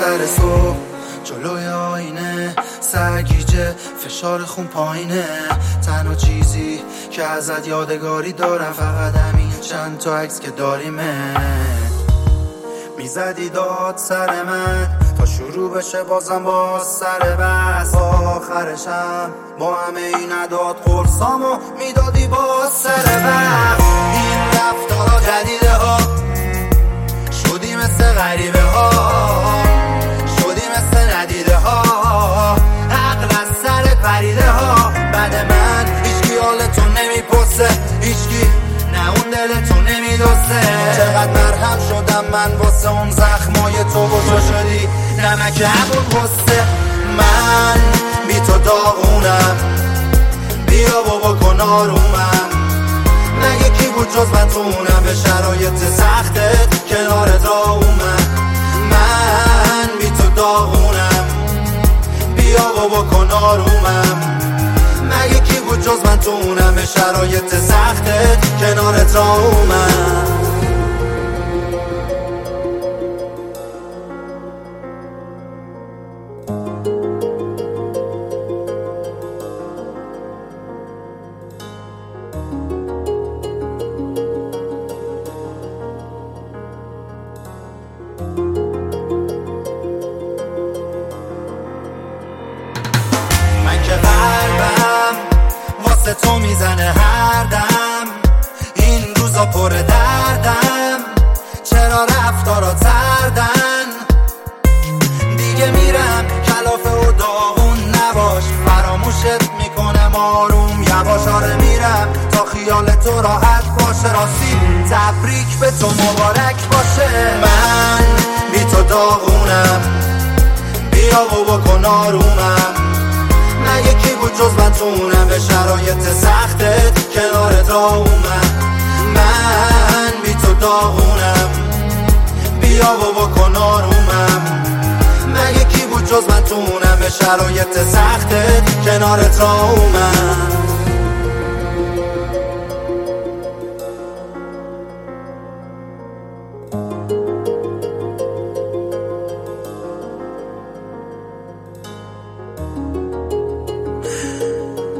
سر صبح جلوی آینه سرگیجه، فشار خون پایینه. تنها چیزی که ازت یادگاری دارم فقط همین چند تا عکس که داریمه. میزدی داد سر من تا شروع بشه بازم باز سر بس. آخرشم با همه این عداد قرصامو میدادی باز سر بس. این رفتارا جدیده ها شدی مثل غریبه ها، شدی مثل ندیده ها، عقل از سر پریده ها. بعد من هیچکی حالتو نمیپرسه، هیچکی نه اون دلتو نمیدوسته. چقدر مرهم شدم من واسه اون زخمای تو، کجا شدی نمک همون غصه. من بی تو داغونم، بیا بابا کن آرومم. مگه کی بود جز من تو اونم به شرایط سختت کنارت راهومم. من بی تو داغونم، بیا بابا کن آرومم. مگه کی بود جز من تو اونم به شرایط سختت کنارت راهومم. قلبم واسه تو میزنه هر دم، این روزا پر دردم. چرا رفتارا تردن؟ دیگه میرم کلافه و داغون نباش، فراموشت میکنم آروم یواش. آره میرم تا خیال تو راحت باشه، راستی تبریک به تو مبارک باشه. من بی تو داغونم، بیا بابا کن آرومم. مگه کی بود جز من تو اونم به شرایط سختت کنارت راهومم. من بی تو داغونم، بیا بابا کن آرومم. مگه کی بود جز من تو اونم به شرایط سختت کنارت راهومم.